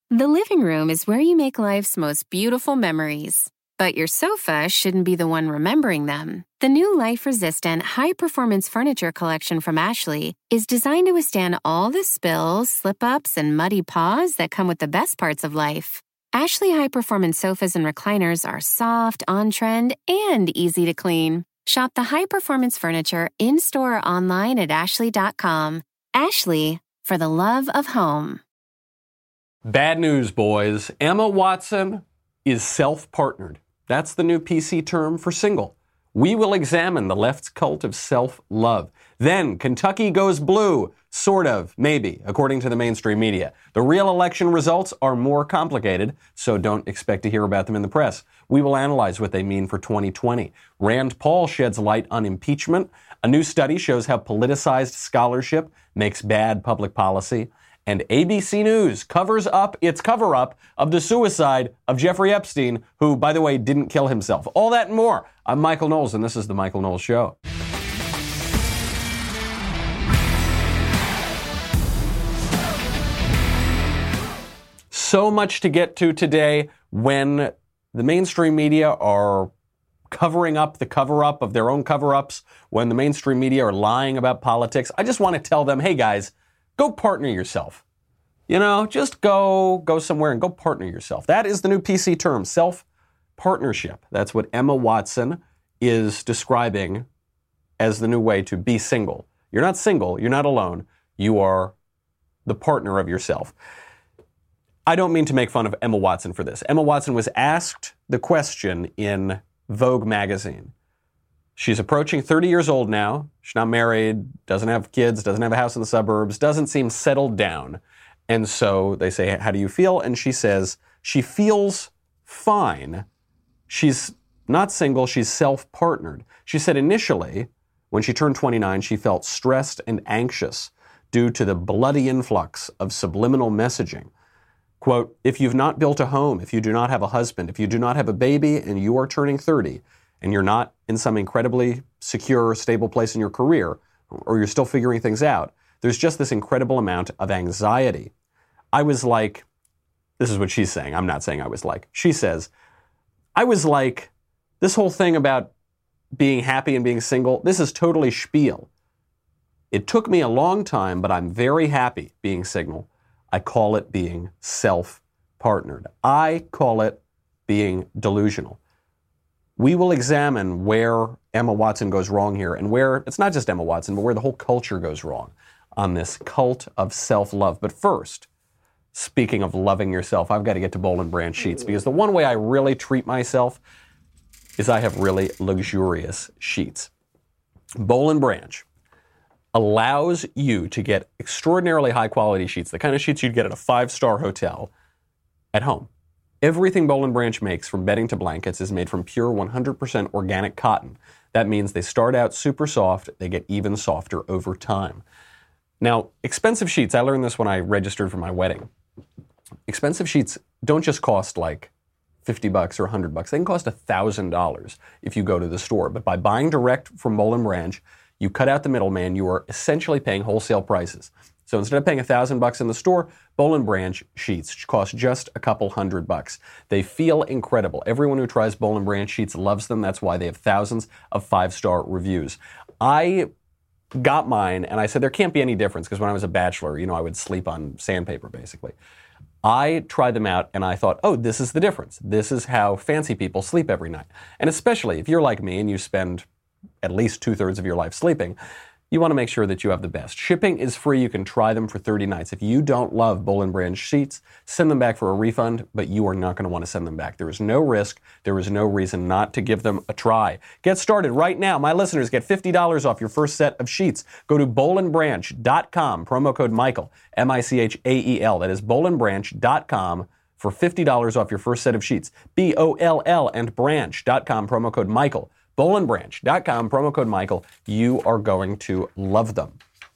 The living room is where you make life's most beautiful memories. But your sofa shouldn't be the one remembering them. The new life-resistant, high-performance furniture collection from Ashley is designed to withstand all the spills, slip-ups, and muddy paws that come with the best parts of life. Ashley high-performance sofas and recliners are soft, on-trend, and easy to clean. Shop the high-performance furniture in-store or online at ashley.com. Ashley, for the love of home. Bad news, boys. Emma Watson is self-partnered. That's the new PC term for single. We will examine the left's cult of self-love. Then, Kentucky goes blue. Sort of, maybe, according to the mainstream media. The real election results are more complicated, so don't expect to hear about them in the press. We will analyze what they mean for 2020. Rand Paul sheds light on impeachment. A new study shows how politicized scholarship makes bad public policy. And ABC News covers up its cover-up of the suicide of Jeffrey Epstein, who, by the way, didn't kill himself. All that and more. I'm Michael Knowles, and this is The Michael Knowles Show. So much to get to today when the mainstream media are covering up the cover-up of their own cover-ups, when the mainstream media are lying about politics. I just want to tell them, hey guys, go partner yourself. You know, just go somewhere and go partner yourself. That is the new PC term, self-partnership. That's what Emma Watson is describing as the new way to be single. You're not single, you're not alone, you are the partner of yourself. I don't mean to make fun of Emma Watson for this. Emma Watson was asked the question in Vogue magazine. She's approaching 30 years old now. She's not married, doesn't have kids, doesn't have a house in the suburbs, doesn't seem settled down. And so they say, how do you feel? And she says she feels fine. She's not single, she's self-partnered. She said initially, when she turned 29, she felt stressed and anxious due to the bloody influx of subliminal messaging. Quote, if you've not built a home, if you do not have a husband, if you do not have a baby and you are turning 30, and you're not in some incredibly secure, stable place in your career, or you're still figuring things out, there's just this incredible amount of anxiety. I was like, this is what she's saying. I'm not saying I was like. She says, I was like, this whole thing about being happy and being single, this is totally spiel. It took me a long time, but I'm very happy being single. I call it being self-partnered. I call it being delusional. We will examine where Emma Watson goes wrong here and where, it's not just Emma Watson, but where the whole culture goes wrong on this cult of self-love. But first, speaking of loving yourself, I've got to get to Boll & Branch sheets because the one way I really treat myself is I have really luxurious sheets. Boll & Branch allows you to get extraordinarily high-quality sheets, the kind of sheets you'd get at a five-star hotel at home. Everything Boll & Branch makes, from bedding to blankets, is made from pure 100% organic cotton. That means they start out super soft, they get even softer over time. Now, expensive sheets, I learned this when I registered for my wedding. Expensive sheets don't just cost like $50 or $100. They can cost $1,000 if you go to the store. But by buying direct from Boll & Branch, you cut out the middleman, you are essentially paying wholesale prices. So instead of paying $1,000 in the store, Boll & Branch sheets cost just a couple $100. They feel incredible. Everyone who tries Boll & Branch sheets loves them. That's why they have thousands of five-star reviews. I got mine and I said there can't be any difference because when I was a bachelor, I would sleep on sandpaper basically. I tried them out and I thought, oh, this is the difference. This is how fancy people sleep every night. And especially if you're like me and you spend at least 2/3 of your life sleeping, you want to make sure that you have the best. Shipping is free. You can try them for 30 nights. If you don't love Boll & Branch sheets, send them back for a refund, but you are not going to want to send them back. There is no risk. There is no reason not to give them a try. Get started right now. My listeners get $50 off your first set of sheets. Go to bollandbranch.com, promo code Michael, Michael. That is bollandbranch.com for $50 off your first set of sheets. BOLL and branch.com, promo code Michael. bollandbranch.com, promo code Michael. You are going to love them.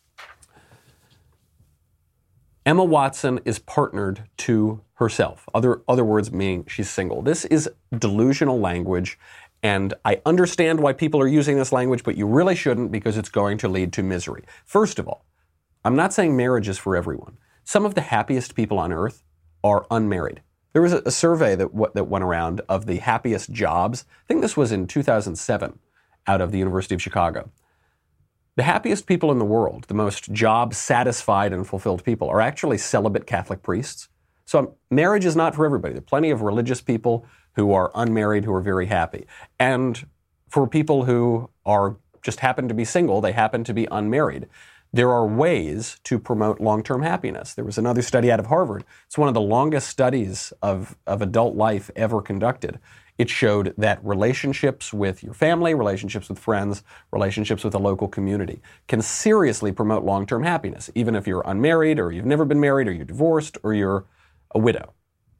Emma Watson is partnered to herself. Other words meaning she's single. This is delusional language, and I understand why people are using this language, but you really shouldn't because it's going to lead to misery. First of all, I'm not saying marriage is for everyone. Some of the happiest people on earth are unmarried. There was a survey that went around of the happiest jobs. I think this was in 2007 out of the University of Chicago. The happiest people in the world, the most job-satisfied and fulfilled people, are actually celibate Catholic priests. So marriage is not for everybody. There are plenty of religious people who are unmarried who are very happy. And for people who are just happen to be single, they happen to be unmarried. There are ways to promote long-term happiness. There was another study out of Harvard. It's one of the longest studies of adult life ever conducted. It showed that relationships with your family, relationships with friends, relationships with the local community can seriously promote long-term happiness, even if you're unmarried or you've never been married or you're divorced or you're a widow.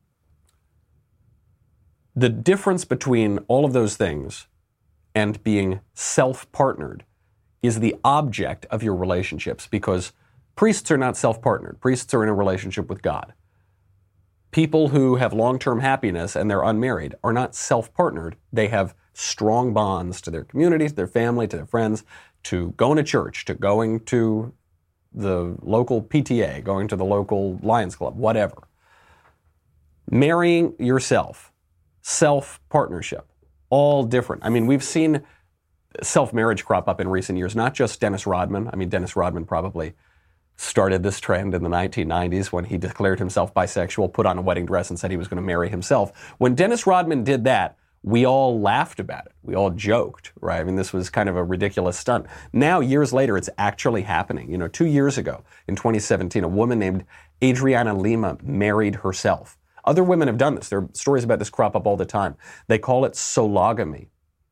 The difference between all of those things and being self-partnered is the object of your relationships, because priests are not self-partnered. Priests are in a relationship with God. People who have long-term happiness and they're unmarried are not self-partnered. They have strong bonds to their community, to their family, to their friends, to going to church, to going to the local PTA, going to the local Lions Club, whatever. Marrying yourself, self-partnership, all different. I mean, we've seen self-marriage crop up in recent years, not just Dennis Rodman. I mean, Dennis Rodman probably started this trend in the 1990s when he declared himself bisexual, put on a wedding dress and said he was going to marry himself. When Dennis Rodman did that, we all laughed about it. We all joked, right? I mean, this was kind of a ridiculous stunt. Now, years later, it's actually happening. 2 years ago, in 2017, a woman named Adriana Lima married herself. Other women have done this. There are stories about this crop up all the time. They call it sologamy.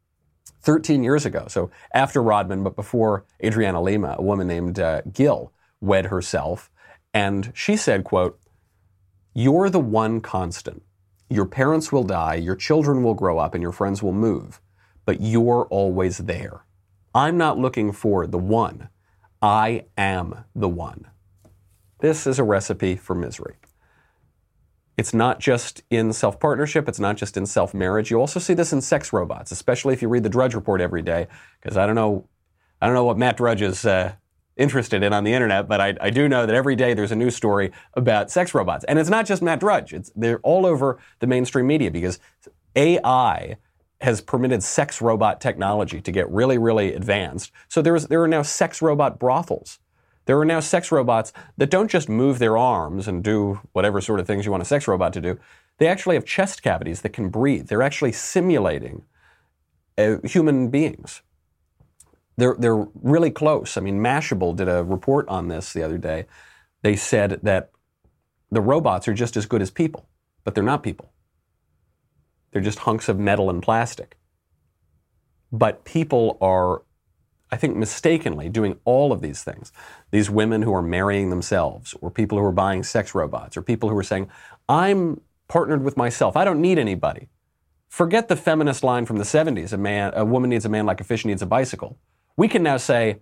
13 years ago, so after Rodman, but before Adriana Lima, a woman named Gill wed herself, and she said, quote, "You're the one constant. Your parents will die, your children will grow up, and your friends will move, but you're always there. I'm not looking for the one. I am the one." This is a recipe for misery. It's not just in self-partnership, it's not just in self-marriage. You also see this in sex robots, especially if you read the Drudge Report every day, because I don't know what Matt Drudge is interested in on the internet, but I do know that every day there's a news story about sex robots. And it's not just Matt Drudge. They're all over the mainstream media because AI has permitted sex robot technology to get really, really advanced. So there are now sex robot brothels. There are now sex robots that don't just move their arms and do whatever sort of things you want a sex robot to do. They actually have chest cavities that can breathe. They're actually simulating human beings. They're really close. I mean, Mashable did a report on this the other day. They said that the robots are just as good as people, but they're not people. They're just hunks of metal and plastic. But people are, I think, mistakenly doing all of these things. These women who are marrying themselves, or people who are buying sex robots, or people who are saying, I'm partnered with myself. I don't need anybody. Forget the feminist line from the 70s, a woman needs a man like a fish needs a bicycle. We can now say,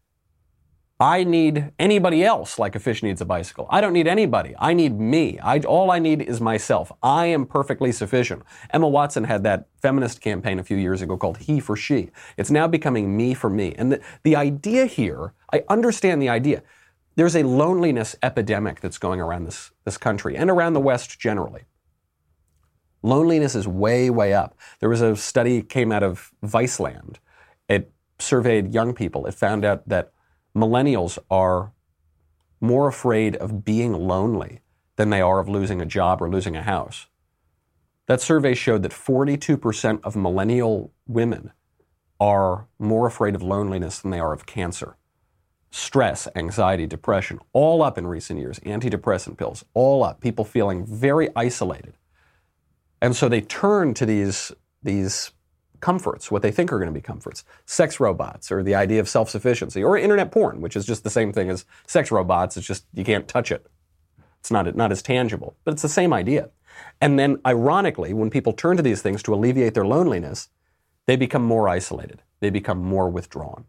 I need anybody else like a fish needs a bicycle. I don't need anybody. I need me. All I need is myself. I am perfectly sufficient. Emma Watson had that feminist campaign a few years ago called He for She. It's now becoming me for me. And the idea here, I understand the idea. There's a loneliness epidemic that's going around this country and around the West generally. Loneliness is way, way up. There was a study came out of Viceland. It surveyed young people. It found out that millennials are more afraid of being lonely than they are of losing a job or losing a house. That survey showed that 42% of millennial women are more afraid of loneliness than they are of cancer. Stress, anxiety, depression, all up in recent years. Antidepressant pills, all up. People feeling very isolated. And so they turn to these comforts, what they think are going to be comforts. Sex robots, or the idea of self-sufficiency, or internet porn, which is just the same thing as sex robots. It's just you can't touch it. It's not as tangible, but it's the same idea. And then, ironically, when people turn to these things to alleviate their loneliness, they become more isolated. They become more withdrawn.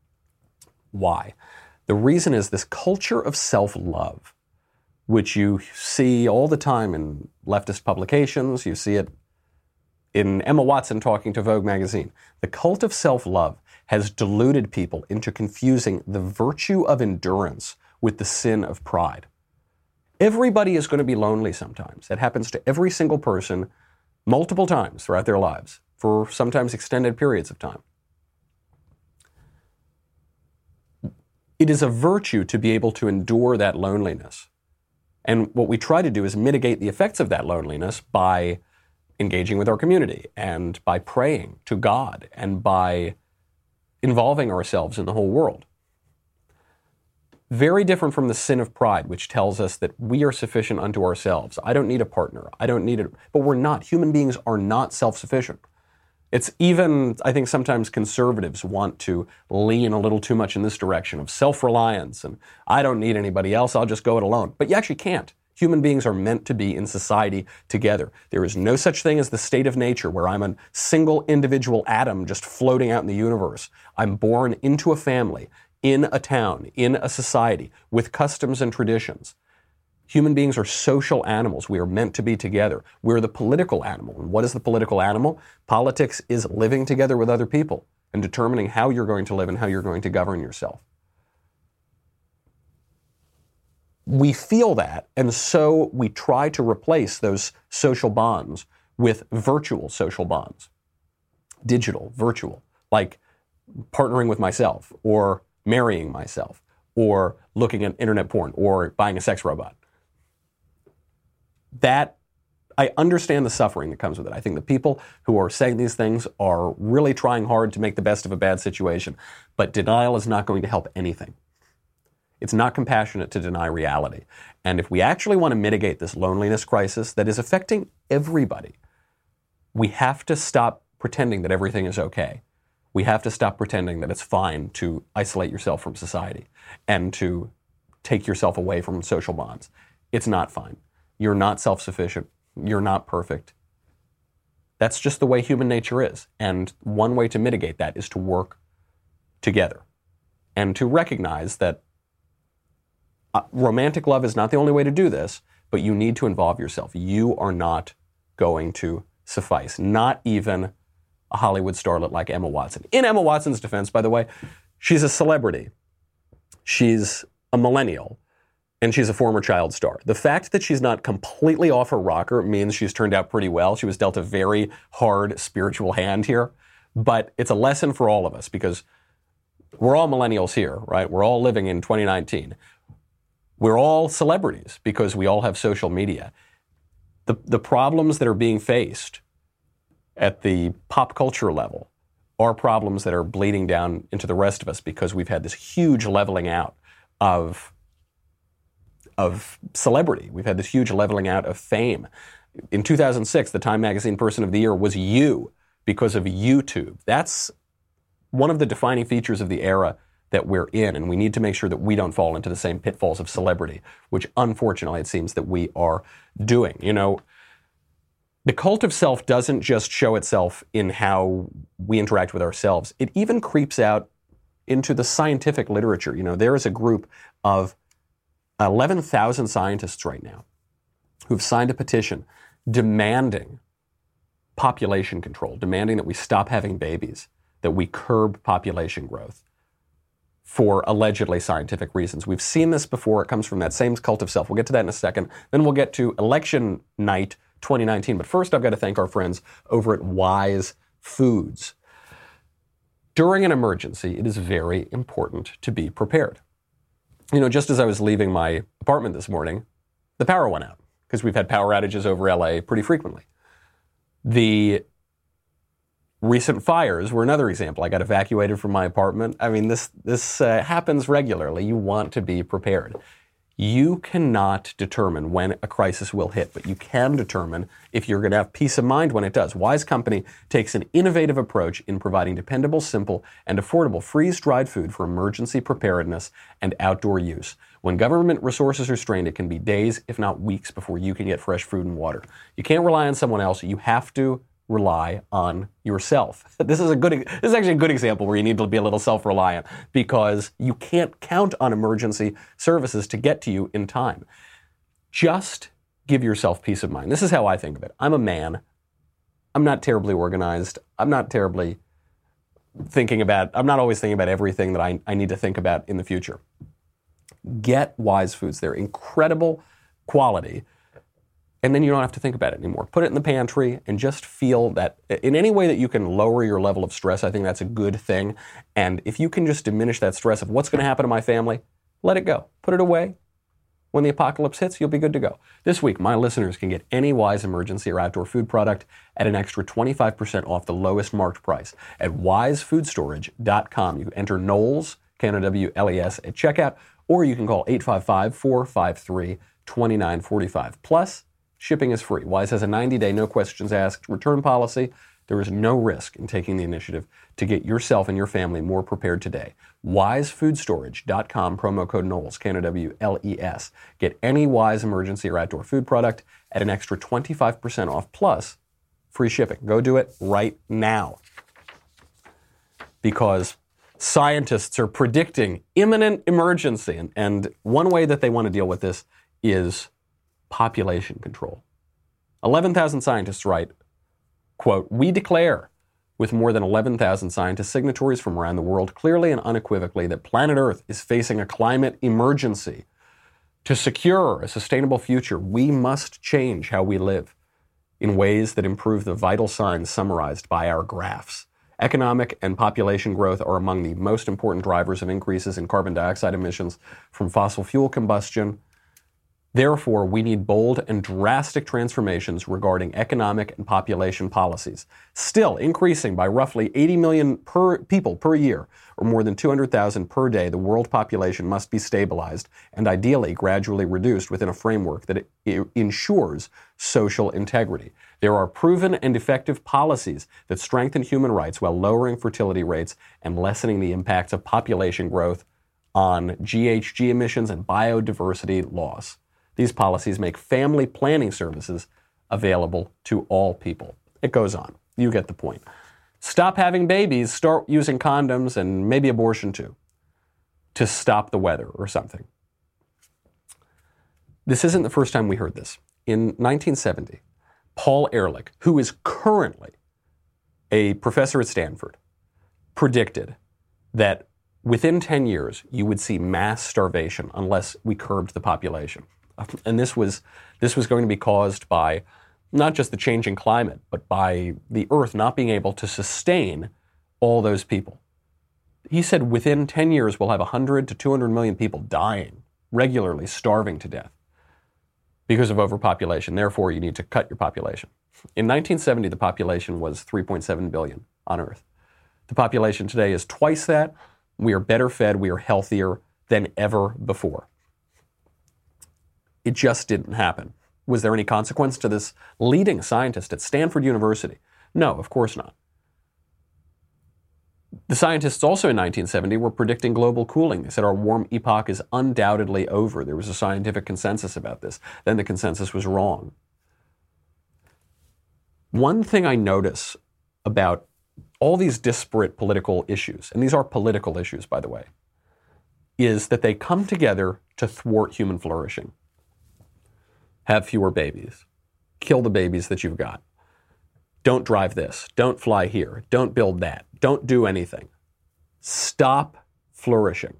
Why? The reason is this culture of self-love, which you see all the time in leftist publications. You see it in Emma Watson talking to Vogue magazine. The cult of self-love has deluded people into confusing the virtue of endurance with the sin of pride. Everybody is going to be lonely sometimes. That happens to every single person multiple times throughout their lives, for sometimes extended periods of time. It is a virtue to be able to endure that loneliness. And what we try to do is mitigate the effects of that loneliness by engaging with our community and by praying to God and by involving ourselves in the whole world. Very different from the sin of pride, which tells us that we are sufficient unto ourselves. I don't need a partner. I don't need it. But we're not. Human beings are not self-sufficient. It's even, I think sometimes conservatives want to lean a little too much in this direction of self-reliance and I don't need anybody else, I'll just go it alone. But you actually can't. Human beings are meant to be in society together. There is no such thing as the state of nature where I'm a single individual atom just floating out in the universe. I'm born into a family, in a town, in a society, with customs and traditions. Human beings are social animals. We are meant to be together. We're the political animal. And what is the political animal? Politics is living together with other people and determining how you're going to live and how you're going to govern yourself. We feel that, and so we try to replace those social bonds with virtual social bonds. Digital, virtual, like partnering with myself, or marrying myself, or looking at internet porn, or buying a sex robot. That, I understand the suffering that comes with it. I think the people who are saying these things are really trying hard to make the best of a bad situation, but denial is not going to help anything. It's not compassionate to deny reality. And if we actually want to mitigate this loneliness crisis that is affecting everybody, we have to stop pretending that everything is okay. We have to stop pretending that it's fine to isolate yourself from society and to take yourself away from social bonds. It's not fine. You're not self-sufficient. You're not perfect. That's just the way human nature is. And one way to mitigate that is to work together and to recognize that romantic love is not the only way to do this, but you need to involve yourself. You are not going to suffice. Not even a Hollywood starlet like Emma Watson. In Emma Watson's defense, by the way, she's a celebrity. She's a millennial. And she's a former child star. The fact that she's not completely off her rocker means she's turned out pretty well. She was dealt a very hard spiritual hand here. But it's a lesson for all of us because we're all millennials here, right? We're all living in 2019. We're all celebrities because we all have social media. The problems that are being faced at the pop culture level are problems that are bleeding down into the rest of us because we've had this huge leveling out of celebrity. We've had this huge leveling out of fame. In 2006, the Time Magazine Person of the Year was you because of YouTube. That's one of the defining features of the era that we're in, and we need to make sure that we don't fall into the same pitfalls of celebrity, which unfortunately it seems that we are doing. You know, the cult of self doesn't just show itself in how we interact with ourselves. It even creeps out into the scientific literature. You know, there is a group of 11,000 scientists right now who've signed a petition demanding population control, demanding that we stop having babies, that we curb population growth for allegedly scientific reasons. We've seen this before. It comes from that same cult of self. We'll get to that in a second. Then we'll get to election night 2019. But first, I've got to thank our friends over at Wise Foods. During an emergency, it is very important to be prepared. You know, just as I was leaving my apartment this morning, the power went out because we've had power outages over LA pretty frequently. The recent fires were another example. I got evacuated from my apartment. I mean, this happens regularly. You want to be prepared. You cannot determine when a crisis will hit, but you can determine if you're going to have peace of mind when it does. Wise Company takes an innovative approach in providing dependable, simple, and affordable freeze-dried food for emergency preparedness and outdoor use. When government resources are strained, it can be days, if not weeks, before you can get fresh food and water. You can't rely on someone else. You have to rely on yourself. This is actually a good example where you need to be a little self-reliant because you can't count on emergency services to get to you in time. Just give yourself peace of mind. This is how I think of it. I'm a man. I'm not terribly organized. I'm not always thinking about everything that I need to think about in the future. Get Wise Foods. They're incredible quality, and then you don't have to think about it anymore. Put it in the pantry and just feel that in any way that you can lower your level of stress, I think that's a good thing. And if you can just diminish that stress of what's going to happen to my family, let it go. Put it away. When the apocalypse hits, you'll be good to go. This week, my listeners can get any Wise emergency or outdoor food product at an extra 25% off the lowest marked price at wisefoodstorage.com. You can enter Knowles, K-N-O-W-L-E-S, at checkout, or you can call 855-453-2945. Plus, shipping is free. Wise has a 90-day, no questions asked return policy. There is no risk in taking the initiative to get yourself and your family more prepared today. WiseFoodStorage.com, promo code Knowles, K-N-O-W-L-E-S. Get any Wise emergency or outdoor food product at an extra 25% off, plus free shipping. Go do it right now. Because scientists are predicting imminent emergency. And one way that they want to deal with this is population control. 11,000 scientists write, quote, "We declare, with more than 11,000 scientist signatories from around the world, clearly and unequivocally that planet Earth is facing a climate emergency. To secure a sustainable future, we must change how we live in ways that improve the vital signs summarized by our graphs. Economic and population growth are among the most important drivers of increases in carbon dioxide emissions from fossil fuel combustion. Therefore, we need bold and drastic transformations regarding economic and population policies. Still increasing by roughly 80 million people per year, or more than 200,000 per day, the world population must be stabilized and ideally gradually reduced within a framework that ensures social integrity. There are proven and effective policies that strengthen human rights while lowering fertility rates and lessening the impacts of population growth on GHG emissions and biodiversity loss. These policies make family planning services available to all people." It goes on. You get the point. Stop having babies, start using condoms, and maybe abortion too, to stop the weather or something. This isn't the first time we heard this. In 1970, Paul Ehrlich, who is currently a professor at Stanford, predicted that within 10 years, you would see mass starvation unless we curbed the population. And this was going to be caused by not just the changing climate, but by the Earth not being able to sustain all those people. He said within 10 years, we'll have 100 to 200 million people dying, regularly starving to death because of overpopulation. Therefore, you need to cut your population. In 1970, the population was 3.7 billion on Earth. The population today is twice that. We are better fed. We are healthier than ever before. It just didn't happen. Was there any consequence to this leading scientist at Stanford University? No, of course not. The scientists also in 1970 were predicting global cooling. They said our warm epoch is undoubtedly over. There was a scientific consensus about this. Then the consensus was wrong. One thing I notice about all these disparate political issues, and these are political issues, by the way, is that they come together to thwart human flourishing. Have fewer babies. Kill the babies that you've got. Don't drive this. Don't fly here. Don't build that. Don't do anything. Stop flourishing.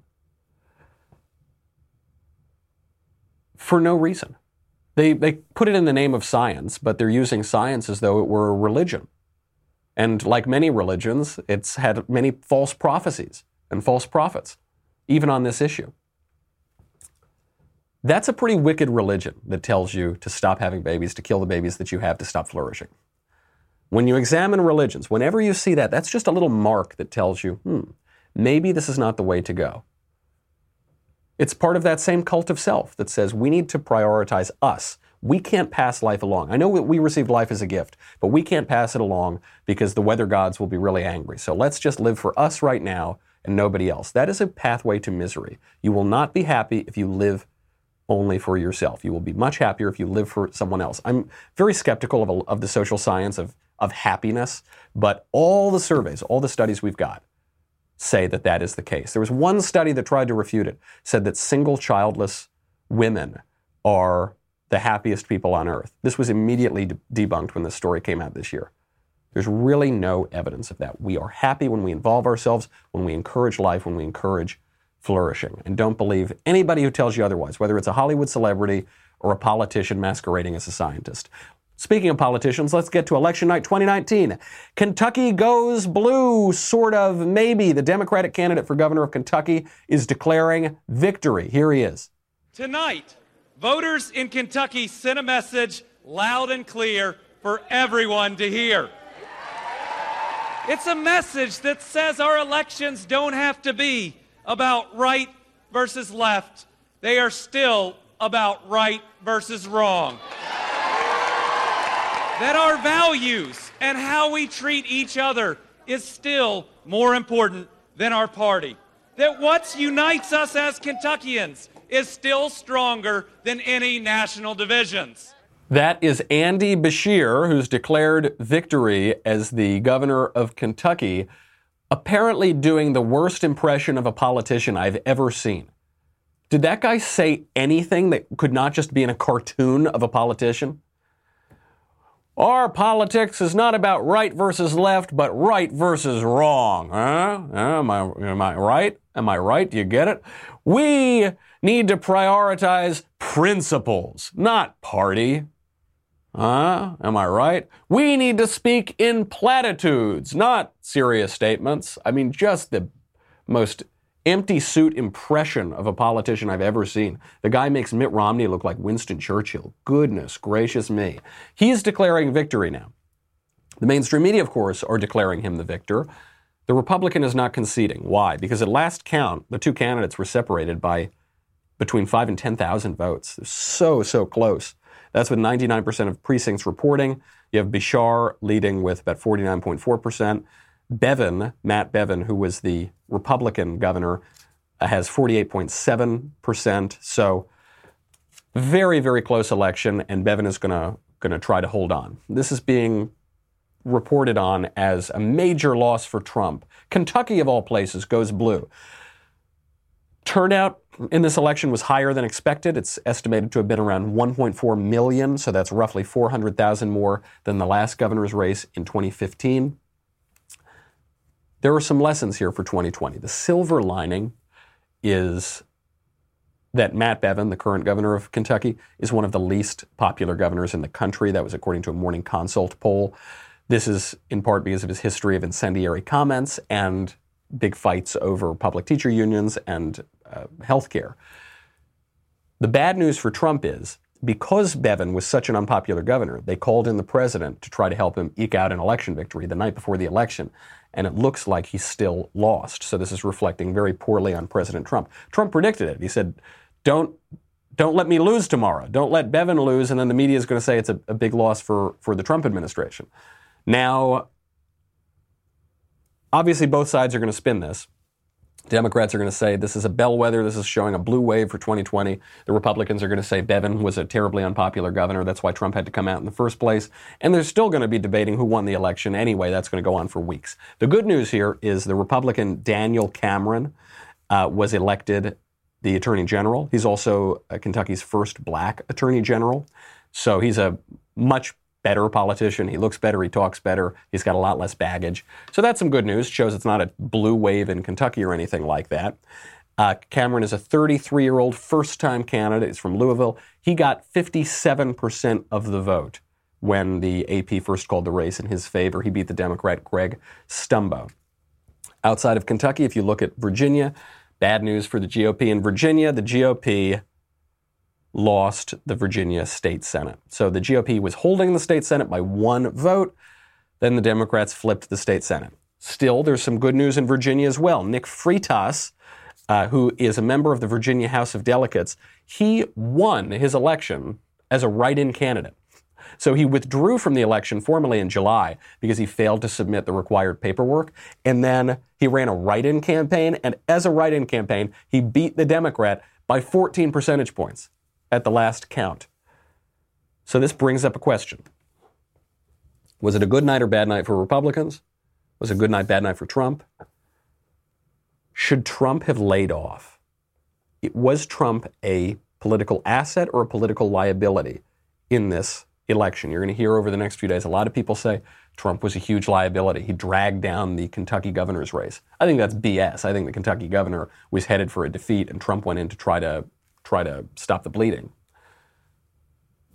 For no reason. They put it in the name of science, but they're using science as though it were a religion. And like many religions, it's had many false prophecies and false prophets, even on this issue. That's a pretty wicked religion that tells you to stop having babies, to kill the babies that you have, to stop flourishing. When you examine religions, whenever you see that, that's just a little mark that tells you, maybe this is not the way to go. It's part of that same cult of self that says we need to prioritize us. We can't pass life along. I know that we received life as a gift, but we can't pass it along because the weather gods will be really angry. So let's just live for us right now and nobody else. That is a pathway to misery. You will not be happy if you live only for yourself. You will be much happier if you live for someone else. I'm very skeptical of the social science of happiness, but all the surveys, all the studies we've got say that that is the case. There was one study that tried to refute it, said that single childless women are the happiest people on earth. This was immediately debunked when this story came out this year. There's really no evidence of that. We are happy when we involve ourselves, when we encourage life, when we encourage flourishing. And don't believe anybody who tells you otherwise, whether it's a Hollywood celebrity or a politician masquerading as a scientist. Speaking of politicians, let's get to election night 2019. Kentucky goes blue, sort of, maybe. The Democratic candidate for governor of Kentucky is declaring victory. Here he is. Tonight, voters in Kentucky sent a message loud and clear for everyone to hear. It's a message that says our elections don't have to be about right versus left. They are still about right versus wrong. That our values and how we treat each other is still more important than our party. That what unites us as Kentuckians is still stronger than any national divisions. That is Andy Beshear, who's declared victory as the governor of Kentucky, apparently doing the worst impression of a politician I've ever seen. Did that guy say anything that could not just be in a cartoon of a politician? Our politics is not about right versus left, but right versus wrong. Huh? Am I right? Am I right? Do you get it? We need to prioritize principles, not party. Am I right? We need to speak in platitudes, not serious statements. I mean, just the most empty suit impression of a politician I've ever seen. The guy makes Mitt Romney look like Winston Churchill. Goodness gracious me. He's declaring victory now. The mainstream media, of course, are declaring him the victor. The Republican is not conceding. Why? Because at last count, the two candidates were separated by between 5,000 and 10,000 votes. They're so close. That's with 99% of precincts reporting. You have Beshear leading with about 49.4%. Bevin, Matt Bevin, who was the Republican governor, has 48.7%. So very close election, and Bevin is going to try to hold on. This is being reported on as a major loss for Trump. Kentucky, of all places, goes blue. Turnout in this election was higher than expected. It's estimated to have been around 1.4 million, so that's roughly 400,000 more than the last governor's race in 2015. There are some lessons here for 2020. The silver lining is that Matt Bevin, the current governor of Kentucky, is one of the least popular governors in the country. That was according to a Morning Consult poll. This is in part because of his history of incendiary comments and big fights over public teacher unions and health care. The bad news for Trump is, because Bevin was such an unpopular governor, they called in the president to try to help him eke out an election victory the night before the election, and it looks like he's still lost. So this is reflecting very poorly on President Trump. Trump predicted it. He said, don't let me lose tomorrow. Don't let Bevin lose, and then the media is going to say it's a big loss for the Trump administration. Now, obviously both sides are going to spin this. Democrats are going to say this is a bellwether, this is showing a blue wave for 2020. The Republicans are going to say Bevin was a terribly unpopular governor, that's why Trump had to come out in the first place. And they're still going to be debating who won the election anyway. That's going to go on for weeks. The good news here is the Republican Daniel Cameron was elected the Attorney General. He's also Kentucky's first black Attorney General. So he's a much better politician. He looks better. He talks better. He's got a lot less baggage. So that's some good news. Shows it's not a blue wave in Kentucky or anything like that. Cameron is a 33-year-old first-time candidate. He's from Louisville. He got 57% of the vote when the AP first called the race in his favor. He beat the Democrat Greg Stumbo. Outside of Kentucky, if you look at Virginia, bad news for the GOP in Virginia. The GOP lost the Virginia State Senate. So the GOP was holding the State Senate by one vote. Then the Democrats flipped the State Senate. Still, there's some good news in Virginia as well. Nick Freitas, who is a member of the Virginia House of Delegates, he won his election as a write-in candidate. So he withdrew from the election formally in July because he failed to submit the required paperwork. And then he ran a write-in campaign. And as a write-in campaign, he beat the Democrat by 14 percentage points at the last count. So this brings up a question. Was it a good night or bad night for Republicans? Was it a good night, bad night for Trump? Should Trump have laid off? Was Trump a political asset or a political liability in this election? You're going to hear over the next few days a lot of people say Trump was a huge liability. He dragged down the Kentucky governor's race. I think that's BS. I think the Kentucky governor was headed for a defeat and Trump went in to try to stop the bleeding.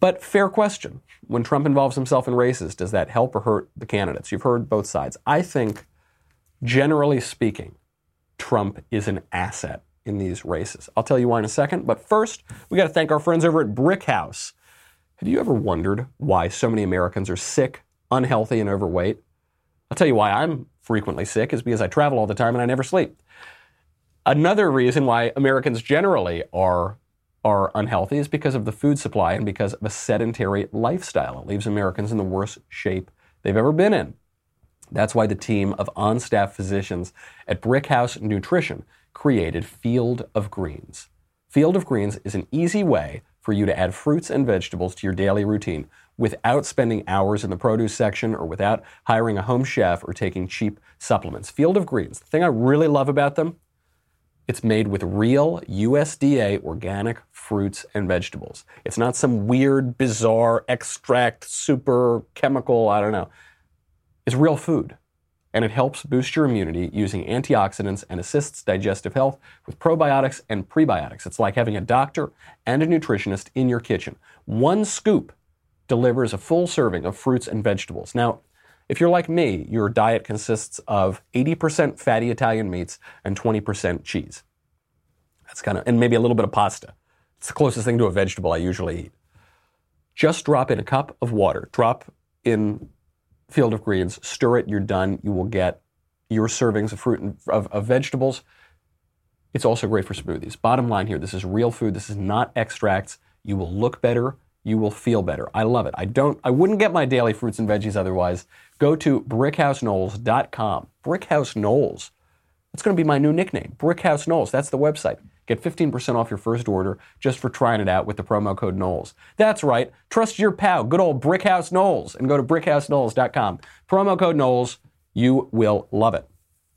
But fair question. When Trump involves himself in races, does that help or hurt the candidates? You've heard both sides. I think, generally speaking, Trump is an asset in these races. I'll tell you why in a second. But first, we got to thank our friends over at Brick House. Have you ever wondered why so many Americans are sick, unhealthy, and overweight? I'll tell you why I'm frequently sick is because I travel all the time and I never sleep. Another reason why Americans generally are unhealthy is because of the food supply and because of a sedentary lifestyle. It leaves Americans in the worst shape they've ever been in. That's why the team of on-staff physicians at Brick House Nutrition created Field of Greens. Field of Greens is an easy way for you to add fruits and vegetables to your daily routine without spending hours in the produce section or without hiring a home chef or taking cheap supplements. Field of Greens, the thing I really love about them, it's made with real USDA organic fruits and vegetables. It's not some weird, bizarre extract, super chemical, I don't know. It's real food. And it helps boost your immunity using antioxidants and assists digestive health with probiotics and prebiotics. It's like having a doctor and a nutritionist in your kitchen. One scoop delivers a full serving of fruits and vegetables. Now, if you're like me, your diet consists of 80% fatty Italian meats and 20% cheese. That's and maybe a little bit of pasta. It's the closest thing to a vegetable I usually eat. Just drop in a cup of water. Drop in Field of Greens, stir it, you're done. You will get your servings of fruit and of vegetables. It's also great for smoothies. Bottom line here, this is real food. This is not extracts. You will look better. You will feel better. I love it. I wouldn't get my daily fruits and veggies otherwise. Go to BrickhouseKnowles.com. Brickhouse Knowles. That's going to be my new nickname. Brickhouse Knowles. That's the website. Get 15% off your first order just for trying it out with the promo code Knowles. That's right. Trust your pal, good old Brickhouse Knowles, and go to BrickhouseKnowles.com. Promo code Knowles. You will love it.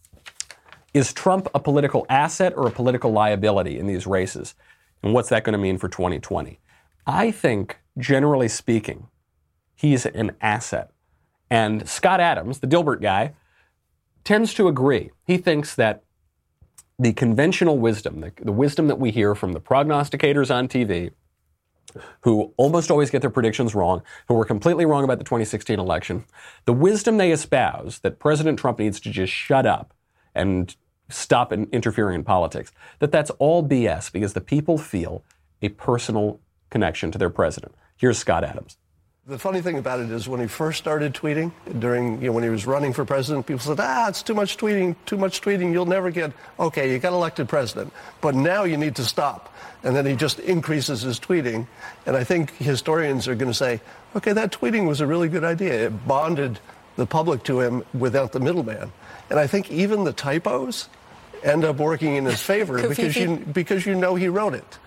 Is Trump a political asset or a political liability in these races? And what's that going to mean for 2020? I think, generally speaking, he's an asset. And Scott Adams, the Dilbert guy, tends to agree. He thinks that the conventional wisdom, the wisdom that we hear from the prognosticators on TV, who almost always get their predictions wrong, who were completely wrong about the 2016 election, the wisdom they espouse that President Trump needs to just shut up and stop interfering in politics, that's all BS because the people feel a personal connection to their president. Here's Scott Adams. The funny thing about it is when he first started tweeting when he was running for president, people said, it's too much tweeting, you'll never get, okay, you got elected president, but now you need to stop. And then he just increases his tweeting. And I think historians are going to say, okay, that tweeting was a really good idea. It bonded the public to him without the middleman. And I think even the typos end up working in his favor because you know he wrote it.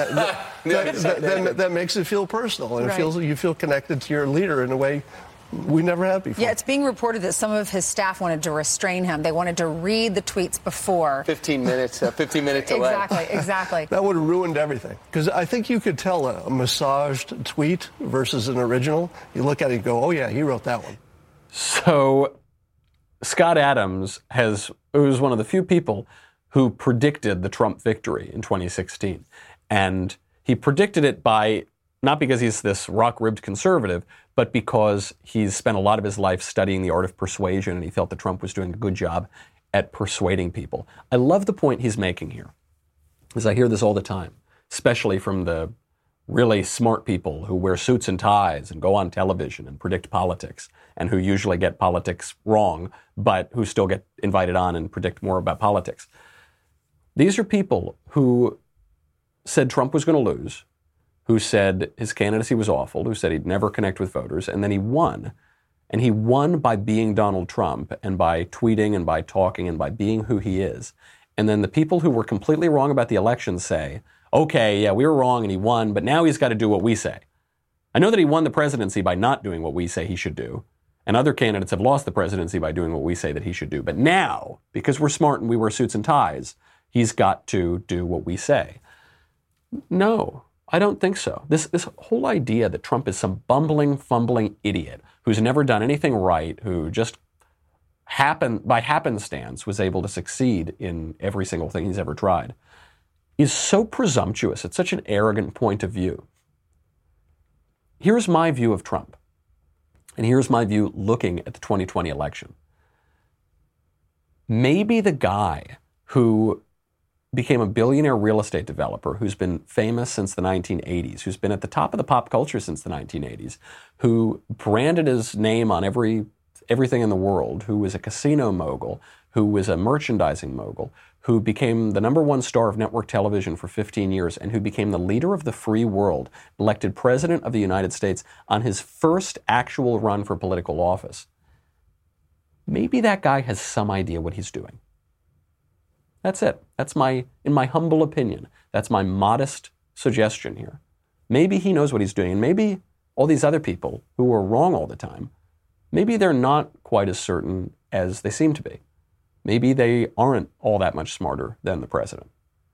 That makes it feel personal, and right. You feel connected to your leader in a way we never have before. Yeah, it's being reported that some of his staff wanted to restrain him. They wanted to read the tweets before. 15 minute delay. Exactly. That would have ruined everything. Because I think you could tell a massaged tweet versus an original. You look at it and go, oh yeah, he wrote that one. So Scott Adams was one of the few people who predicted the Trump victory in 2016. And he predicted it not because he's this rock-ribbed conservative, but because he's spent a lot of his life studying the art of persuasion, and he felt that Trump was doing a good job at persuading people. I love the point he's making here, because I hear this all the time, especially from the really smart people who wear suits and ties and go on television and predict politics, and who usually get politics wrong, but who still get invited on and predict more about politics. These are people who said Trump was going to lose, who said his candidacy was awful, who said he'd never connect with voters, and then he won. And he won by being Donald Trump and by tweeting and by talking and by being who he is. And then the people who were completely wrong about the election say, okay, yeah, we were wrong and he won, but now he's got to do what we say. I know that he won the presidency by not doing what we say he should do, and other candidates have lost the presidency by doing what we say that he should do. But now, because we're smart and we wear suits and ties, he's got to do what we say. No, I don't think so. This whole idea that Trump is some bumbling, fumbling idiot who's never done anything right, who just by happenstance was able to succeed in every single thing he's ever tried, is so presumptuous. It's such an arrogant point of view. here's my view of Trump. And here's my view looking at the 2020 election. Maybe the guy who became a billionaire real estate developer, who's been famous since the 1980s, who's been at the top of the pop culture since the 1980s, who branded his name on everything in the world, who was a casino mogul, who was a merchandising mogul, who became the #1 star of network television for 15 years, and who became the leader of the free world, elected president of the United States on his first actual run for political office. Maybe that guy has some idea what he's doing. That's it. In my humble opinion, that's my modest suggestion here. Maybe he knows what he's doing, and maybe all these other people who are wrong all the time, maybe they're not quite as certain as they seem to be. Maybe they aren't all that much smarter than the president.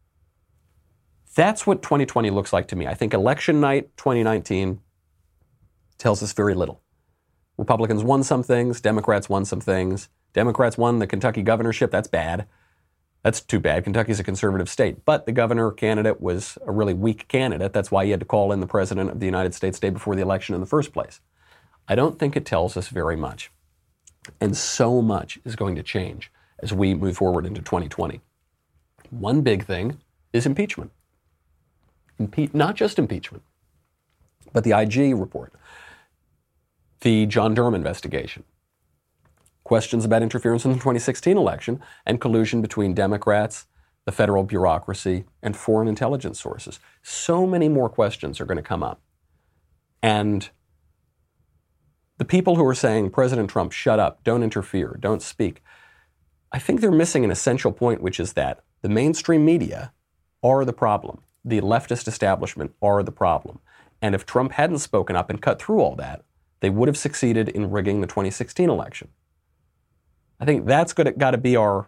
That's what 2020 looks like to me. I think election night 2019 tells us very little. Republicans won some things, Democrats won some things. Democrats won the Kentucky governorship. That's bad. That's too bad. Kentucky's a conservative state. But the governor candidate was a really weak candidate. That's why he had to call in the president of the United States day before the election in the first place. I don't think it tells us very much. And so much is going to change as we move forward into 2020. One big thing is impeachment. Not just impeachment, but the IG report, the John Durham investigation, questions about interference in the 2016 election, and collusion between Democrats, the federal bureaucracy, and foreign intelligence sources. So many more questions are going to come up. And the people who are saying, President Trump, shut up, don't interfere, don't speak, I think they're missing an essential point, which is that the mainstream media are the problem. The leftist establishment are the problem. And if Trump hadn't spoken up and cut through all that, they would have succeeded in rigging the 2016 election. I think that's got to be our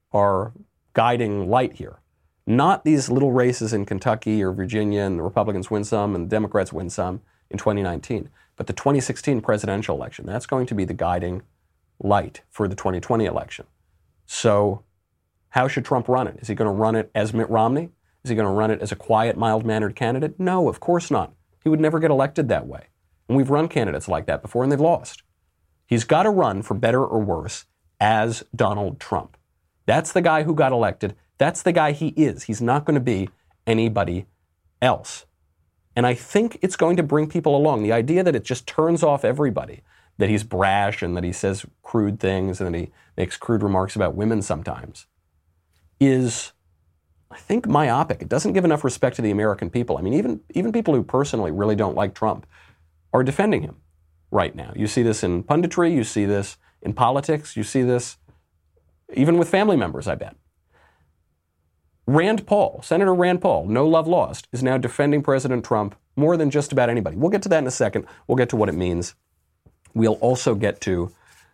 guiding light here. Not these little races in Kentucky or Virginia and the Republicans win some and the Democrats win some in 2019, but the 2016 presidential election. That's going to be the guiding light for the 2020 election. So how should Trump run it? Is he going to run it as Mitt Romney? Is he going to run it as a quiet, mild-mannered candidate? No, of course not. He would never get elected that way. And we've run candidates like that before and they've lost. He's got to run, for better or worse, as Donald Trump. That's the guy who got elected. That's the guy he is. He's not going to be anybody else. And I think it's going to bring people along. The idea that it just turns off everybody, that he's brash and that he says crude things and that he makes crude remarks about women sometimes, is, I think, myopic. It doesn't give enough respect to the American people. I mean, even people who personally really don't like Trump are defending him right now. You see this in punditry, you see this in politics, you see this even with family members, I bet. Rand Paul, Senator Rand Paul, no love lost, is now defending President Trump more than just about anybody. We'll get to that in a second. We'll get to what it means. We'll also get to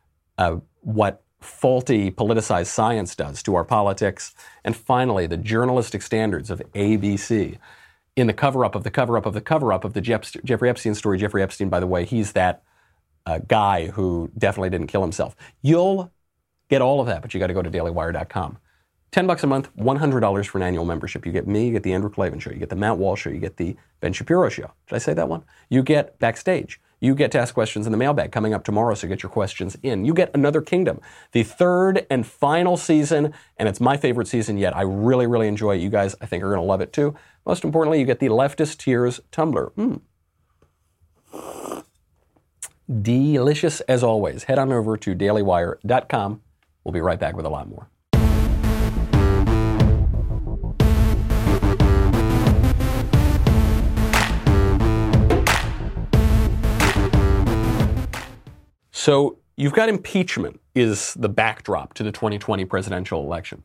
what faulty politicized science does to our politics. And finally, the journalistic standards of ABC in the cover-up of the cover-up of the cover-up of the Jeffrey Epstein story. Jeffrey Epstein, by the way, he's that guy who definitely didn't kill himself. You'll get all of that, but you got to go to dailywire.com. $10 a month, $100 for an annual membership. You get me, you get the Andrew Klavan Show, you get the Matt Walsh Show, you get the Ben Shapiro Show. Did I say that one? You get Backstage. You get to ask questions in the mailbag coming up tomorrow, so get your questions in. You get Another Kingdom, the third and final season, and it's my favorite season yet. I really, really enjoy it. You guys, I think, are going to love it too. Most importantly, you get the Leftist Tears tumbler. Delicious as always. Head on over to dailywire.com. We'll be right back with a lot more. So you've got impeachment is the backdrop to the 2020 presidential election.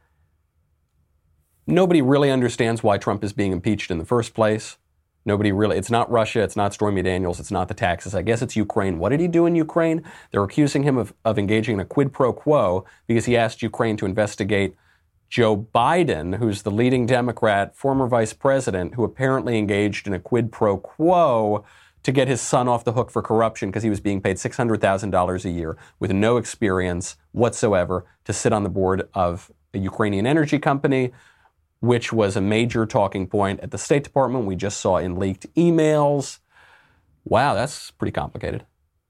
Nobody really understands why Trump is being impeached in the first place. It's not Russia, it's not Stormy Daniels, it's not the taxes. I guess it's Ukraine. What did he do in Ukraine? They're accusing him of engaging in a quid pro quo because he asked Ukraine to investigate Joe Biden, who's the leading Democrat, former vice president, who apparently engaged in a quid pro quo to get his son off the hook for corruption because he was being paid $600,000 a year with no experience whatsoever to sit on the board of a Ukrainian energy company, which was a major talking point at the State Department. We just saw in leaked emails. Wow, that's pretty complicated.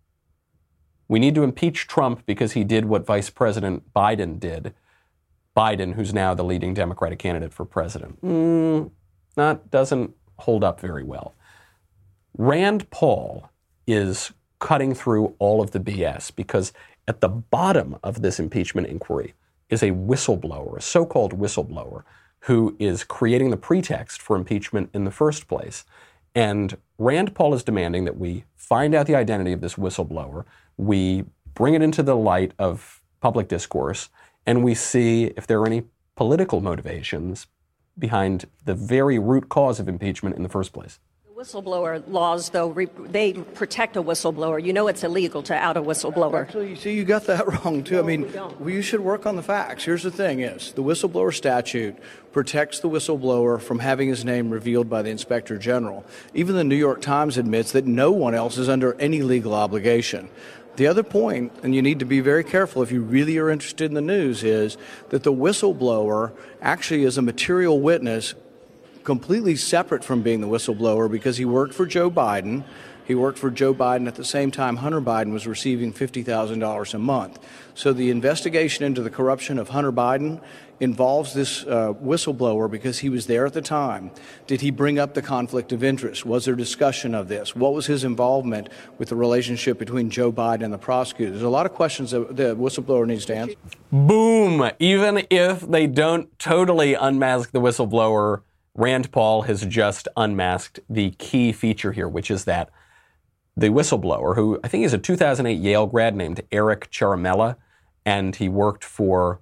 We need to impeach Trump because he did what Vice President Biden did. Biden, who's now the leading Democratic candidate for president. That doesn't hold up very well. Rand Paul is cutting through all of the BS because at the bottom of this impeachment inquiry is a whistleblower, a so-called whistleblower, who is creating the pretext for impeachment in the first place. And Rand Paul is demanding that we find out the identity of this whistleblower, we bring it into the light of public discourse, and we see if there are any political motivations behind the very root cause of impeachment in the first place. Whistleblower laws, though, they protect a whistleblower. You know it's illegal to out a whistleblower. Actually, you see, you got that wrong, too. I mean, you should work on the facts. Here's the thing is, the whistleblower statute protects the whistleblower from having his name revealed by the Inspector General. Even the New York Times admits that no one else is under any legal obligation. The other point, and you need to be very careful if you really are interested in the news, is that the whistleblower actually is a material witness completely separate from being the whistleblower because he worked for Joe Biden. He worked for Joe Biden at the same time Hunter Biden was receiving $50,000 a month. So the investigation into the corruption of Hunter Biden involves this whistleblower because he was there at the time. Did he bring up the conflict of interest? Was there discussion of this? What was his involvement with the relationship between Joe Biden and the prosecutor? There's a lot of questions that the whistleblower needs to answer. Boom! Even if they don't totally unmask the whistleblower, Rand Paul has just unmasked the key feature here, which is that the whistleblower, who I think is a 2008 Yale grad named Eric Ciaramella, and he worked for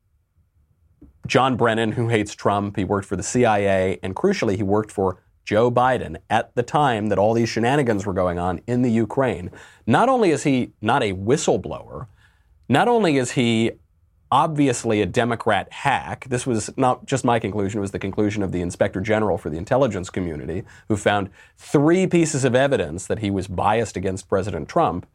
John Brennan, who hates Trump. He worked for the CIA, and crucially, he worked for Joe Biden at the time that all these shenanigans were going on in the Ukraine. Not only is he not a whistleblower, not only is he obviously a Democrat hack. This was not just my conclusion, it was the conclusion of the Inspector General for the intelligence community, who found 3 pieces of evidence that he was biased against President Trump.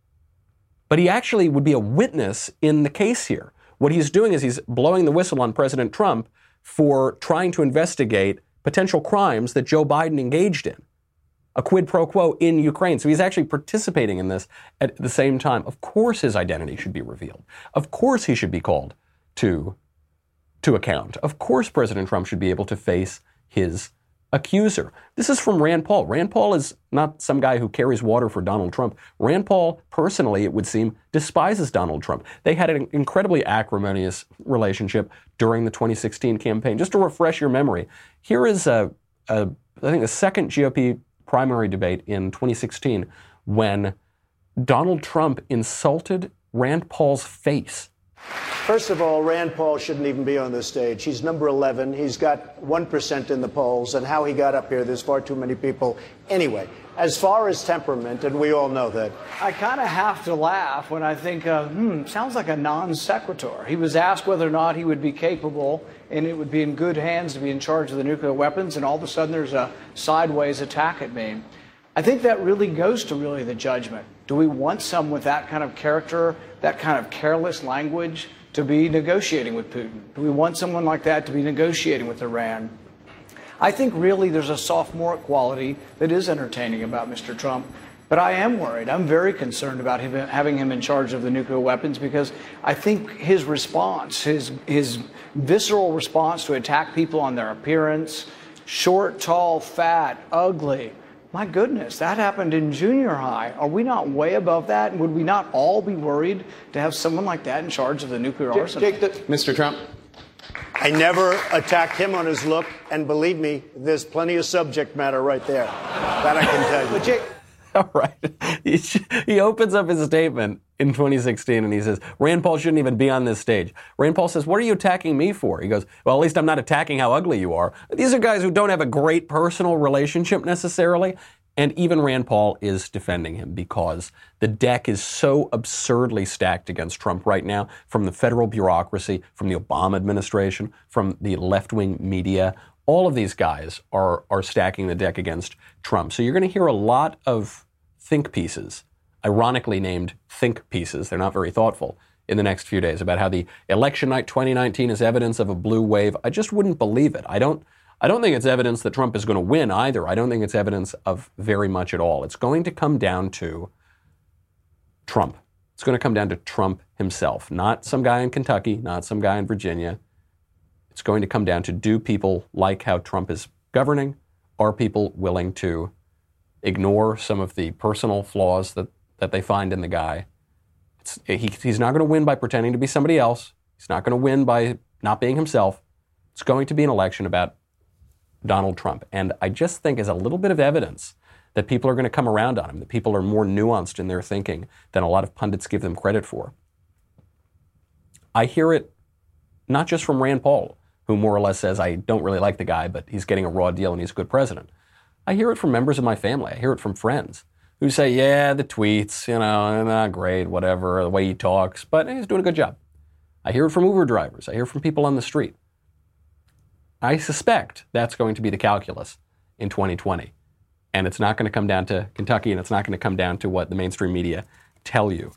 But he actually would be a witness in the case here. What he's doing is he's blowing the whistle on President Trump for trying to investigate potential crimes that Joe Biden engaged in. A quid pro quo in Ukraine. So he's actually participating in this at the same time. Of course his identity should be revealed. Of course he should be called to account. Of course President Trump should be able to face his accuser. This is from Rand Paul. Rand Paul is not some guy who carries water for Donald Trump. Rand Paul, personally, it would seem, despises Donald Trump. They had an incredibly acrimonious relationship during the 2016 campaign. Just to refresh your memory, here is I think the second GOP primary debate in 2016 when Donald Trump insulted Rand Paul's face. First of all, Rand Paul shouldn't even be on this stage. He's number 11. He's got 1% in the polls, and how he got up here, there's far too many people. Anyway, as far as temperament, and we all know that. I kind of have to laugh when I think, sounds like a non sequitur. He was asked whether or not he would be capable and it would be in good hands to be in charge of the nuclear weapons, and all of a sudden there's a sideways attack at me. I think that really goes to the judgment. Do we want someone with that kind of character, that kind of careless language to be negotiating with Putin? Do we want someone like that to be negotiating with Iran? I think really there's a sophomoric quality that is entertaining about Mr. Trump. But I am worried. I'm very concerned about having him in charge of the nuclear weapons because I think his response, his visceral response to attack people on their appearance, short, tall, fat, ugly, my goodness, that happened in junior high. Are we not way above that? And would we not all be worried to have someone like that in charge of the nuclear arsenal? Mr. Trump. I never attacked him on his look, and believe me, there's plenty of subject matter right there. That I can tell you. But Jake, all right. He opens up his statement in 2016 and he says, Rand Paul shouldn't even be on this stage. Rand Paul says, what are you attacking me for? He goes, well, at least I'm not attacking how ugly you are. These are guys who don't have a great personal relationship necessarily. And even Rand Paul is defending him because the deck is so absurdly stacked against Trump right now, from the federal bureaucracy, from the Obama administration, from the left-wing media. All of these guys are stacking the deck against Trump. So you're going to hear a lot of think pieces, ironically named think pieces, they're not very thoughtful, in the next few days about how the election night 2019 is evidence of a blue wave. I just wouldn't believe it. I don't I don't think it's evidence that Trump is going to win either. I don't think it's evidence of very much at all. It's going to come down to Trump. It's going to come down to Trump himself, not some guy in Kentucky, not some guy in Virginia. It's going to come down to, do people like how Trump is governing? Are people willing to ignore some of the personal flaws that they find in the guy? He's not going to win by pretending to be somebody else. He's not going to win by not being himself. It's going to be an election about Donald Trump. And I just think is a little bit of evidence that people are going to come around on him, that people are more nuanced in their thinking than a lot of pundits give them credit for. I hear it not just from Rand Paul, who more or less says, I don't really like the guy, but he's getting a raw deal and he's a good president. I hear it from members of my family. I hear it from friends who say, yeah, the tweets, not great, whatever, the way he talks, but he's doing a good job. I hear it from Uber drivers. I hear it from people on the street. I suspect that's going to be the calculus in 2020. And it's not going to come down to Kentucky, and it's not going to come down to what the mainstream media tell you.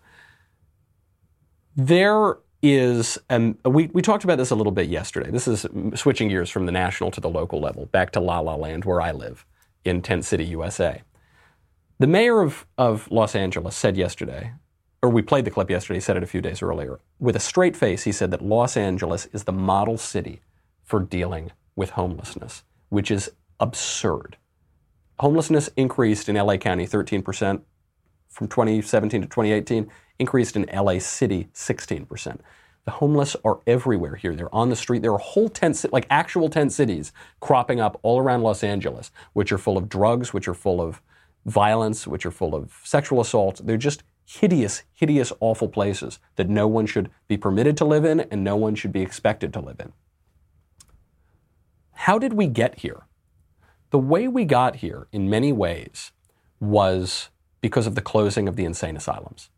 There is, and we talked about this a little bit yesterday. This is switching gears from the national to the local level, back to La La Land, where I live, in Tent City, USA. The mayor of Los Angeles said yesterday, or we played the clip yesterday, he said it a few days earlier, with a straight face, he said that Los Angeles is the model city for dealing with homelessness, which is absurd. Homelessness increased in LA County 13% from 2017 to 2018, increased in LA City 16%. The homeless are everywhere here. They're on the street. There are whole actual tent cities cropping up all around Los Angeles, which are full of drugs, which are full of violence, which are full of sexual assault. They're just hideous, hideous, awful places that no one should be permitted to live in and no one should be expected to live in. How did we get here? The way we got here, in many ways, was because of the closing of the insane asylums.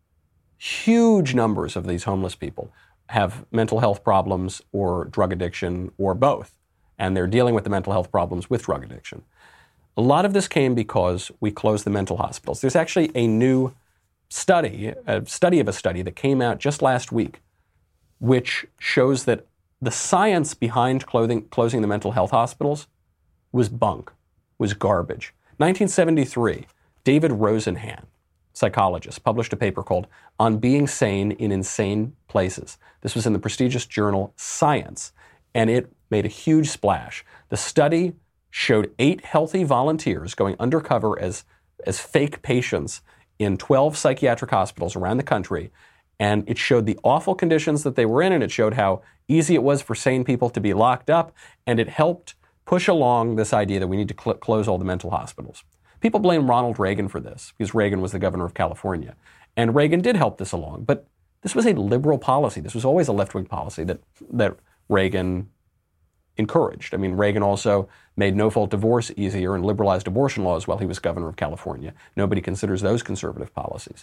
Huge numbers of these homeless people have mental health problems or drug addiction or both, and they're dealing with the mental health problems with drug addiction. A lot of this came because we closed the mental hospitals. There's actually a new study, a study that came out just last week, which shows that the science behind closing the mental health hospitals was bunk, was garbage. 1973, David Rosenhan, psychologist, published a paper called On Being Sane in Insane Places. This was in the prestigious journal Science, and it made a huge splash. The study showed 8 healthy volunteers going undercover as fake patients in 12 psychiatric hospitals around the country, and it showed the awful conditions that they were in, and it showed how easy it was for sane people to be locked up, and it helped push along this idea that we need to close all the mental hospitals. People blame Ronald Reagan for this, because Reagan was the governor of California. And Reagan did help this along, but this was a liberal policy. This was always a left-wing policy that Reagan encouraged. I mean, Reagan also made no-fault divorce easier and liberalized abortion laws while he was governor of California. Nobody considers those conservative policies.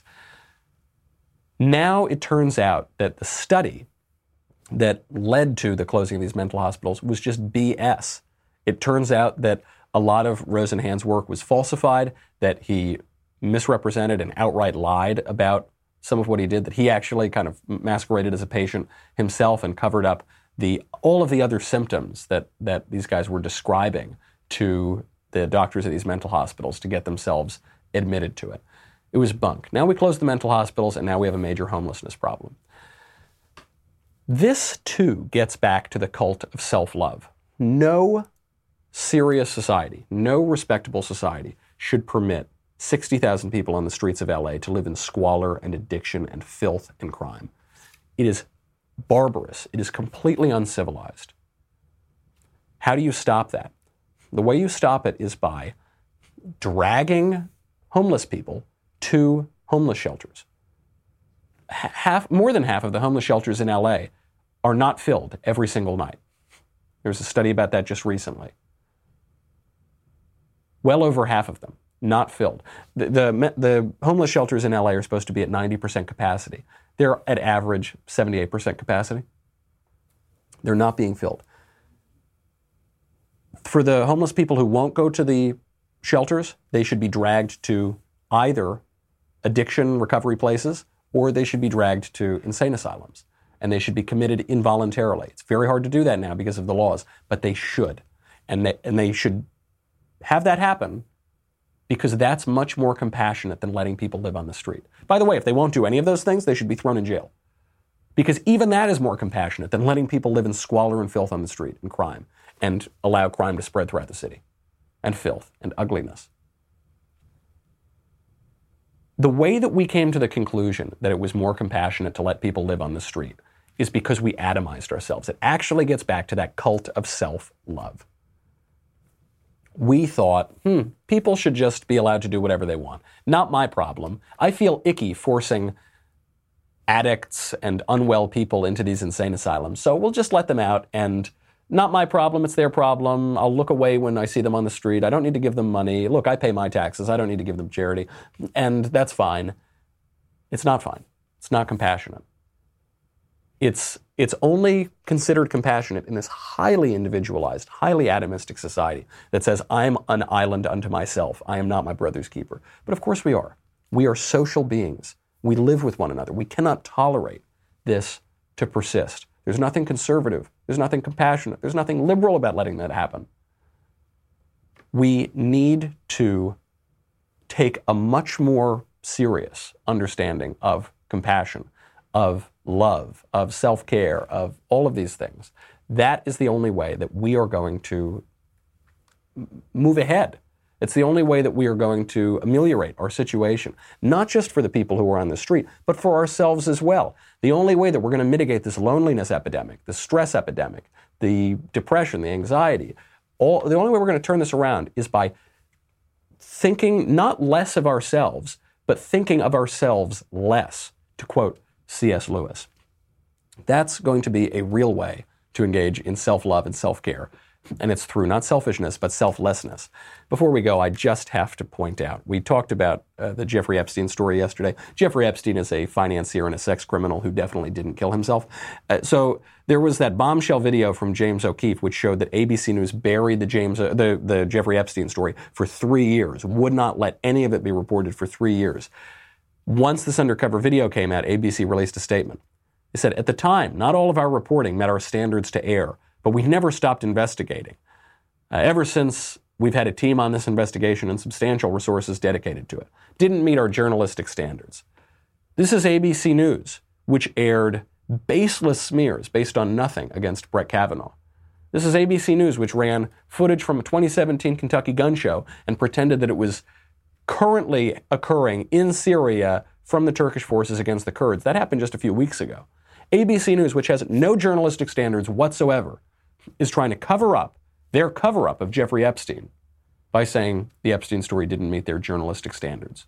Now it turns out that the study that led to the closing of these mental hospitals was just BS. It turns out that a lot of Rosenhan's work was falsified, that he misrepresented and outright lied about some of what he did, that he actually kind of masqueraded as a patient himself and covered up all of the other symptoms that these guys were describing to the doctors at these mental hospitals to get themselves admitted to it. It was bunk. Now we close the mental hospitals, and now we have a major homelessness problem. This, too, gets back to the cult of self-love. No serious society, no respectable society should permit 60,000 people on the streets of LA to live in squalor and addiction and filth and crime. It is barbarous. It is completely uncivilized. How do you stop that? The way you stop it is by dragging homeless people to homeless shelters. More than half of the homeless shelters in LA are not filled every single night. There's a study about that just recently. Well over half of them not filled. The homeless shelters in LA are supposed to be at 90% capacity. They're at average 78% capacity. They're not being filled. For the homeless people who won't go to the shelters, they should be dragged to either addiction recovery places or they should be dragged to insane asylums. And they should be committed involuntarily. It's very hard to do that now because of the laws, but they should. And they should have that happen because that's much more compassionate than letting people live on the street. By the way, if they won't do any of those things, they should be thrown in jail. Because even that is more compassionate than letting people live in squalor and filth on the street and crime and allow crime to spread throughout the city and filth and ugliness. The way that we came to the conclusion that it was more compassionate to let people live on the street is because we atomized ourselves. It actually gets back to that cult of self-love. We thought, people should just be allowed to do whatever they want. Not my problem. I feel icky forcing addicts and unwell people into these insane asylums, so we'll just let them out, and not my problem, it's their problem. I'll look away when I see them on the street. I don't need to give them money. Look, I pay my taxes. I don't need to give them charity. And that's fine. It's not fine. It's not compassionate. It's only considered compassionate in this highly individualized, highly atomistic society that says, I'm an island unto myself. I am not my brother's keeper. But of course we are. We are social beings. We live with one another. We cannot tolerate this to persist. There's nothing conservative. There's nothing compassionate. There's nothing liberal about letting that happen. We need to take a much more serious understanding of compassion, of love, of self-care, of all of these things. That is the only way that we are going to move ahead. It's the only way that we are going to ameliorate our situation, not just for the people who are on the street, but for ourselves as well. The only way that we're going to mitigate this loneliness epidemic, the stress epidemic, the depression, the anxiety, the only way we're going to turn this around is by thinking not less of ourselves, but thinking of ourselves less, to quote C.S. Lewis. That's going to be a real way to engage in self-love and self-care. And it's through not selfishness, but selflessness. Before we go, I just have to point out, we talked about the Jeffrey Epstein story yesterday. Jeffrey Epstein is a financier and a sex criminal who definitely didn't kill himself. So there was that bombshell video from James O'Keefe, which showed that ABC News buried the Jeffrey Epstein story for 3 years, would not let any of it be reported for 3 years. Once this undercover video came out, ABC released a statement. They said, at the time, not all of our reporting met our standards to air, but we never stopped investigating. Ever since, we've had a team on this investigation and substantial resources dedicated to it. Didn't meet our journalistic standards. This is ABC News, which aired baseless smears based on nothing against Brett Kavanaugh. This is ABC News, which ran footage from a 2017 Kentucky gun show and pretended that it was currently occurring in Syria from the Turkish forces against the Kurds. That happened just a few weeks ago. ABC News, which has no journalistic standards whatsoever, is trying to cover up their cover-up of Jeffrey Epstein by saying the Epstein story didn't meet their journalistic standards.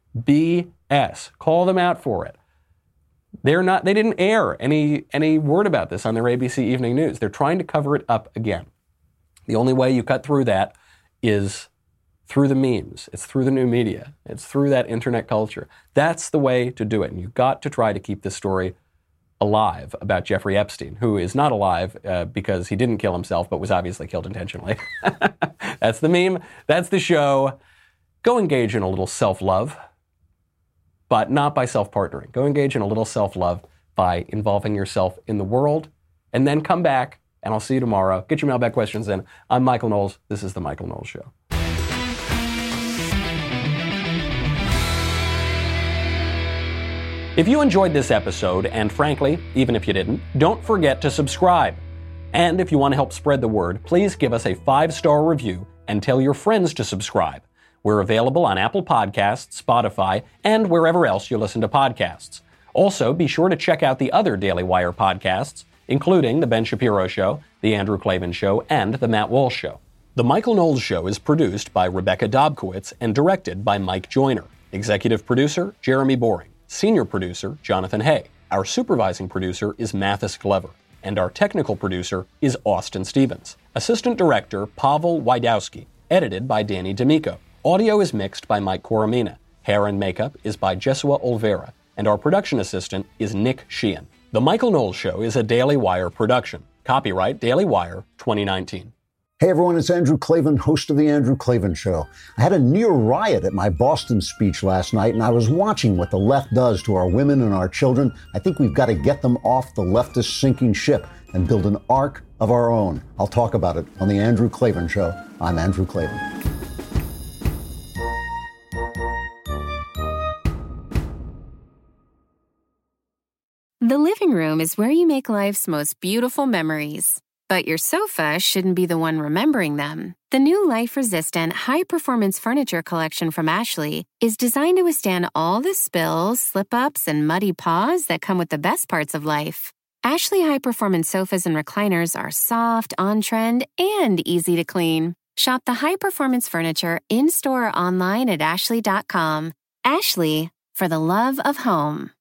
BS. Call them out for it. They didn't air any word about this on their ABC Evening News. They're trying to cover it up again. The only way you cut through that is through the memes. It's through the new media. It's through that internet culture. That's the way to do it. And you've got to try to keep this story alive about Jeffrey Epstein, who is not alive because he didn't kill himself, but was obviously killed intentionally. That's the meme. That's the show. Go engage in a little self-love, but not by self-partnering. Go engage in a little self-love by involving yourself in the world, and then come back, and I'll see you tomorrow. Get your mailbag questions in. I'm Michael Knowles. This is The Michael Knowles Show. If you enjoyed this episode, and frankly, even if you didn't, don't forget to subscribe. And if you want to help spread the word, please give us a 5-star review and tell your friends to subscribe. We're available on Apple Podcasts, Spotify, and wherever else you listen to podcasts. Also, be sure to check out the other Daily Wire podcasts, including The Ben Shapiro Show, The Andrew Klavan Show, and The Matt Walsh Show. The Michael Knowles Show is produced by Rebecca Dobkowitz and directed by Mike Joyner. Executive producer, Jeremy Boring. Senior producer, Jonathan Hay. Our supervising producer is Mathis Glover. And our technical producer is Austin Stevens. Assistant director, Pavel Wydowski. Edited by Danny D'Amico. Audio is mixed by Mike Coromina. Hair and makeup is by Jesua Olvera. And our production assistant is Nick Sheehan. The Michael Knowles Show is a Daily Wire production. Copyright Daily Wire 2019. Hey everyone, it's Andrew Klavan, host of The Andrew Klavan Show. I had a near riot at my Boston speech last night, and I was watching what the left does to our women and our children. I think we've got to get them off the leftist sinking ship and build an ark of our own. I'll talk about it on The Andrew Klavan Show. I'm Andrew Klavan. The living room is where you make life's most beautiful memories. But your sofa shouldn't be the one remembering them. The new life-resistant, high-performance furniture collection from Ashley is designed to withstand all the spills, slip-ups, and muddy paws that come with the best parts of life. Ashley high-performance sofas and recliners are soft, on-trend, and easy to clean. Shop the high-performance furniture in-store or online at ashley.com. Ashley, for the love of home.